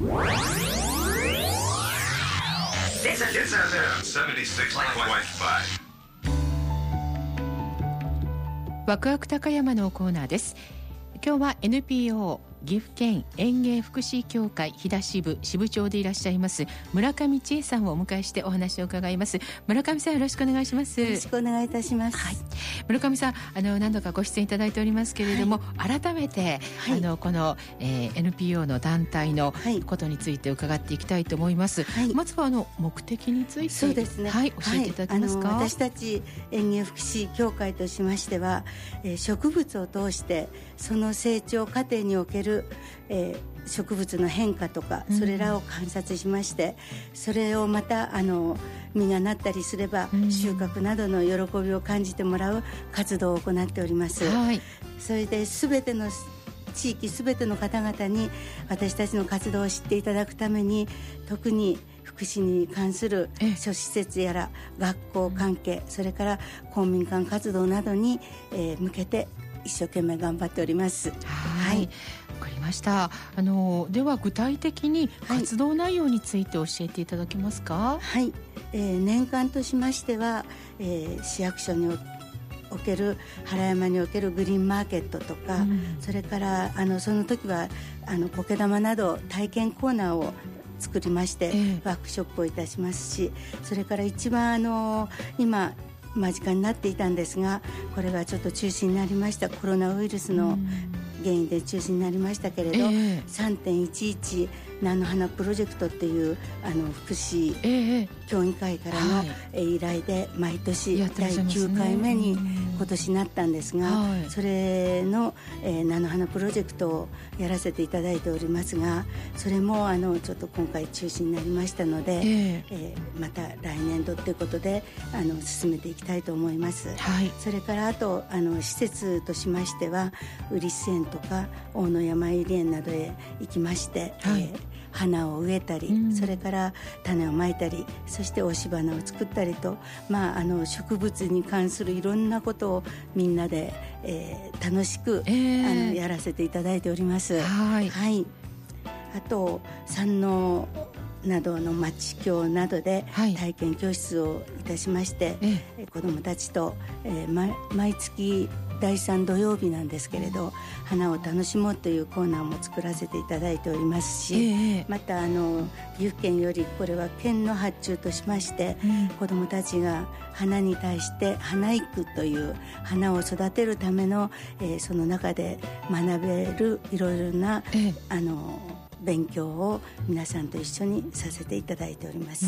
ワクワク高山のコーナーです。今日は NPO 岐阜県園芸福祉協会飛騨支部支部長でいらっしゃいます村上千恵さんをお迎えしてお話を伺います。村上さん、よろしくお願いします。 よろしくお願いいたします。 はい、村上さん、何度かご出演いただいておりますけれども、はい、改めて、はい、この、NPO の団体のことについて伺っていきたいと思います。はい、まずは目的について、 そうですね、 はい、教えていただけますか。 私たち園芸福祉協会としましては、植物を通してその成長過程における植物の変化とか、それらを観察しまして、それをまた実がなったりすれば、収穫などの喜びを感じてもらう活動を行っております。はい、それで全ての地域全ての方々に私たちの活動を知っていただくために、特に福祉に関する諸施設やら学校関係、それから公民館活動などに、向けて一生懸命頑張っております。 はい、わかりました。では具体的に活動内容について教えていただけますか。 はい、年間としましては、市役所における原山におけるグリーンマーケットとか、それからその時は苔玉など体験コーナーを作りまして、ワークショップをいたしますし、それから一番今間近になっていたんですが、これがちょっと中止になりました。コロナウイルスの原因で中止になりましたけれど、3.11 菜の花プロジェクトっていう福祉協議会からの、依頼で毎年第9回目に今年なったんですが、それの、菜の花プロジェクトをやらせていただいておりますが、それもちょっと今回中止になりましたので、また来年度ということで進めていきたいと思います。はい、それからあと施設としましては、ウリス園とか大野山入園などへ行きまして、花を植えたり、それから種をまいたり、そして押し花を作ったりと、植物に関するいろんなことをみんなで、楽しく、やらせていただいております。はい、あと山王などの町協などで体験教室をいたしまして、子どもたちと、毎月第3土曜日なんですけれど、花を楽しもうというコーナーも作らせていただいておりますし、また岐阜県よりこれは県の発注としまして、子どもたちが花に対して花育という花を育てるための、その中で学べるいろいろな勉強を皆さんと一緒にさせていただいております。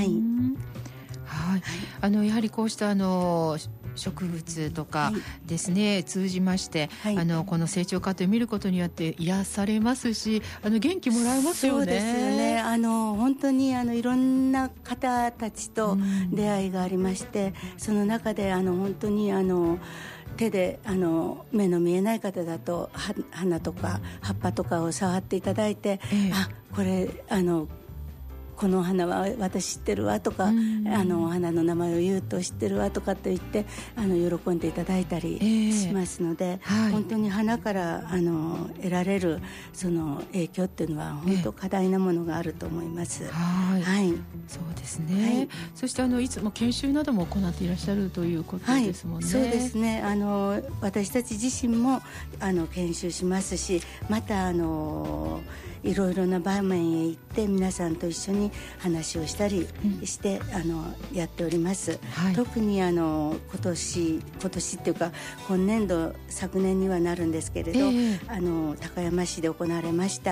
やはりこうした植物とかですね、通じまして、この成長過程を見ることによって癒されますし、元気もらえますよね。 そうですよね。本当にいろんな方たちと出会いがありまして、その中で本当に手で目の見えない方だと花とか葉っぱとかを触っていただいて、これこのお花は私知ってるわとか、お花の名前を言うと知ってるわとかって言って喜んでいただいたりしますので、本当に花から得られるその影響っていうのは本当過大なものがあると思います。 そうですね。そしていつも研修なども行っていらっしゃるということですもんね。 そうですね。私たち自身も研修しますし、またいろいろな場面へ行って皆さんと一緒に話をしたりして、やっております。特に今年っていうか今年度、昨年にはなるんですけれど、高山市で行われました、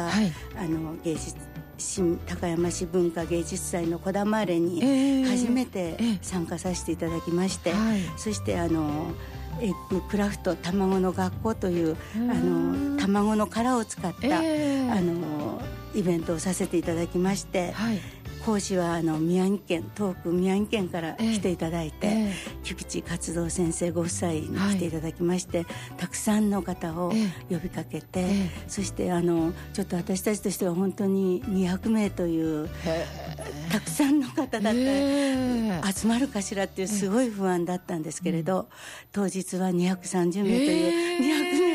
高山市文化芸術祭のこだまれに初めて参加させていただきまして、そしてエッグクラフト卵の学校という卵の殻を使ったイベントをさせていただきまして、講師は宮城県東北宮城県から来ていただいて、菊池活動先生ご夫妻に来ていただきまして、たくさんの方を呼びかけて、そしてちょっと私たちとしては本当に200名というたくさんの方だって集まるかしらっていうすごい不安だったんですけれど、当日は230名という200名を超え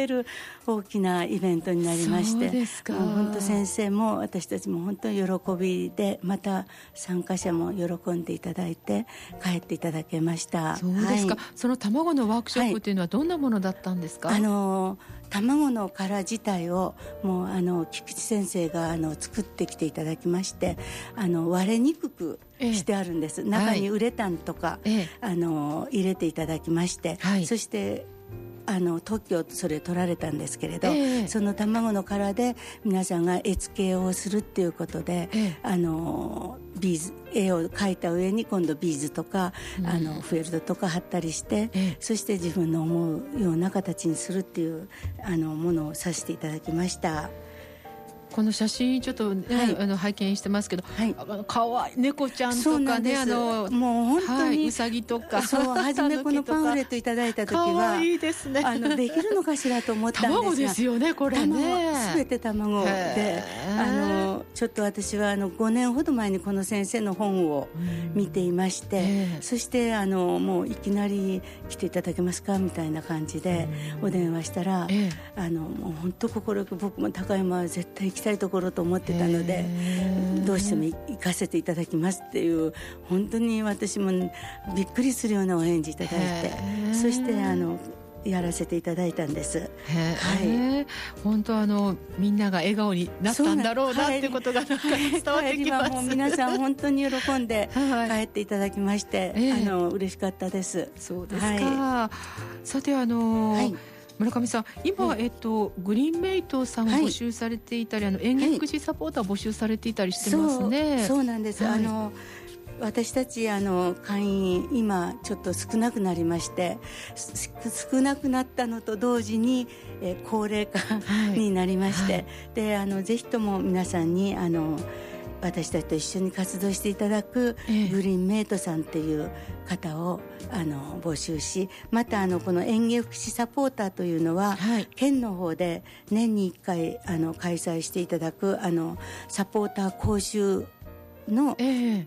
える大きなイベントになりまして、 そうですか。 もう本当先生も私たちも本当に喜びで、また参加者も喜んでいただいて帰っていただけました。 そうですか、その卵のワークショップというのはどんなものだったんですか？ 卵の殻自体をもう菊池先生が作ってきていただきまして、割れにくくしてあるんです、中にウレタンとか、入れていただきまして、そして特許をそれ取られたんですけれど、その卵の殻で皆さんが絵付けをするっていうことで、ビーズ絵を描いた上に今度ビーズとか、フェルトとか貼ったりして、そして自分の思うような形にするっていうものをさせていただきました。 この写真ちょっと、拝見してますけど、かわいい猫ちゃんとかね、 もう本当に、 うさぎとか、 初めこのパンフレットいただいた時はかわいいですね。 できるのかしらと思ったんですが、 卵ですよね、これね。 全て卵で、ちょっと私は5年ほど前にこの先生の本を見ていまして、そしてもういきなり来ていただけますかみたいな感じでお電話したら、もう本当快く、僕も高山は絶対行きたいところと思ってたので、どうしても行かせていただきますっていう、本当に私もびっくりするようなお返事いただいて、そしてやらせていただいたんです。 本当みんなが笑顔になったんだろうなっていうことがなんか伝わってきます。 もう皆さん本当に喜んで帰っていただきまして、嬉しかったです。 そうですか。さて村上さん、今、グリーンメイトさんを募集されていたり、園芸福祉サポーターを募集されていたりしてますね。 そうなんです。私たち会員今ちょっと少なくなりまして、少なくなったのと同時に、高齢化になりまして、でぜひとも皆さんに私たちと一緒に活動していただくグリーンメイトさんっていう方を募集し、またこの園芸福祉サポーターというのは、県の方で年に1回開催していただくサポーター講習の、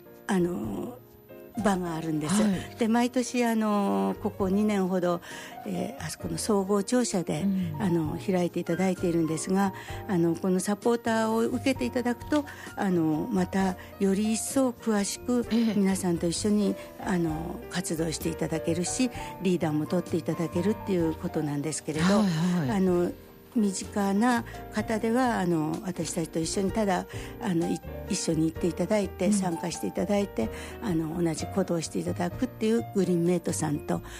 場があるんです、で毎年ここ2年ほど、あそこの総合庁舎で、開いていただいているんですが、このサポーターを受けていただくとまたより一層詳しく皆さんと一緒に活動していただけるし、リーダーも取っていただけるっていうことなんですけれど、身近な方では私たちと一緒にただ一緒に行っていただいて、参加していただいて同じ行動をしていただくっていうグリーンメイトさんと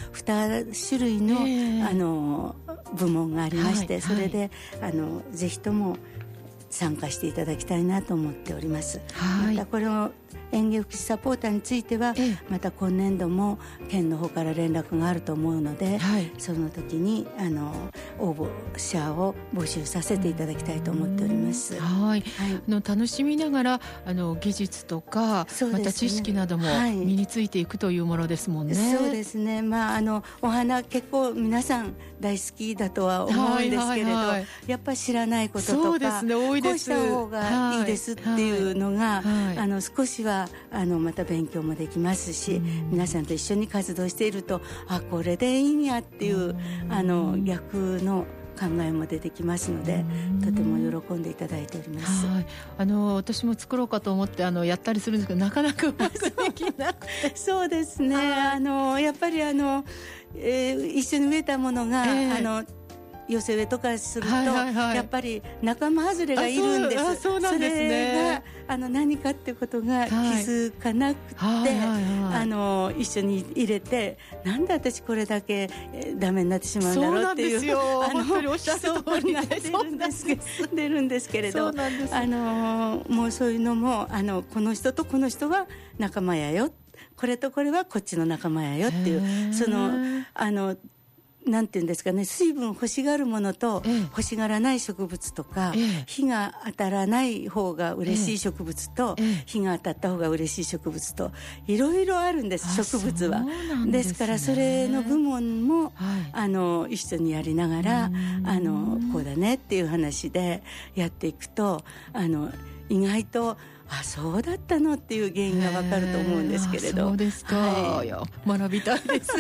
2種類の、部門がありまして、それでぜひとも参加していただきたいなと思っております。またこれを園芸福祉サポーターについては、また今年度も県の方から連絡があると思うので、その時に応募者を募集させていただきたいと思っております。 楽しみながら技術とか、また知識なども身についていくというものですもんね。そうですね、 お花結構皆さん大好きだとは思うんですけれど、やっぱり知らないこととか、 そうですね、多いです。 こうした方がいいですっていうのが、少しはまた勉強もできますし、皆さんと一緒に活動していると、これでいいんやっていう逆の考えも出てきますので、とても喜んでいただいております。 私も作ろうかと思ってやったりするんですけど、なかなかうまくできなくてそうですね、やっぱり一緒に植えたものが、寄せ植えとかすると、やっぱり仲間外れがいるんです。 そうなんですね。 それが何かっていうことが気づかなくて、一緒に入れて、なんで私これだけダメになってしまうんだろうっていう、 本当におっしゃる通りで出るんですけれど、もうそういうのもこの人とこの人は仲間やよ、これとこれはこっちの仲間やよっていう、そのなんていうんですかね、水分欲しがるものと欲しがらない植物とか、日が当たらない方が嬉しい植物と、日が当たった方が嬉しい植物と、いろいろあるんです、植物は。ですからそれの部門も、一緒にやりながらこうだねっていう話でやっていくと、 意外とそうだったのっていう原因が分かると思うんですけれど。 そうですか、はい、学びたいです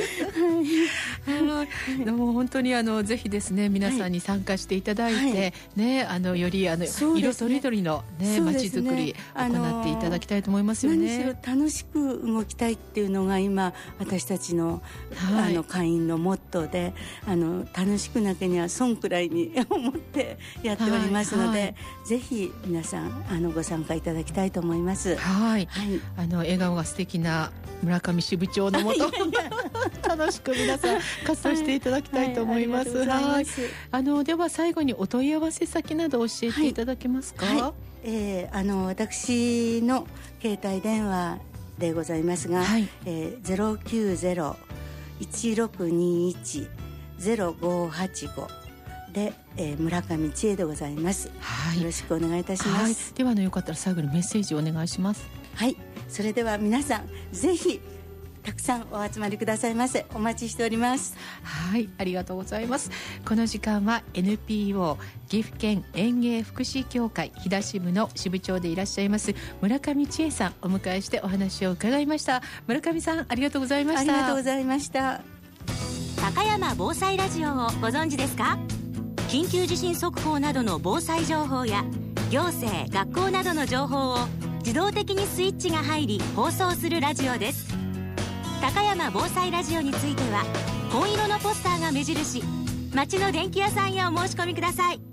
はい、でも本当にぜひですね皆さんに参加していただいて、ね、より色とりどりのまちづくり行っていただきたいと思いますよね。 何しろ楽しく動きたいっていうのが今私たちの、会員のモットーで楽しくなきゃ損くらいに思ってやっておりますので、ぜひ皆さんご参加いただきたいと思います。 はい、笑顔が素敵な村上支部長のもと楽しく皆さん活動していただきたいと思います。では最後にお問い合わせ先など教えていただけますか？ 私の携帯電話でございますが、090-1621-0585で、村上千恵でございます。よろしくお願いいたします。 ではよかったら最後にメッセージをお願いします。 はい、それでは皆さんぜひたくさんお集まりくださいませ。お待ちしております。 はい、ありがとうございます。この時間は NPO 岐阜県園芸福祉協会飛騨支部の支部長でいらっしゃいます村上千恵さんお迎えしてお話を伺いました。村上さんありがとうございました。 ありがとうございました。 高山防災ラジオをご存知ですか？緊急地震速報などの防災情報や行政・学校などの情報を自動的にスイッチが入り放送するラジオです。高山防災ラジオについては紺色のポスターが目印、町の電気屋さんへお申し込みください。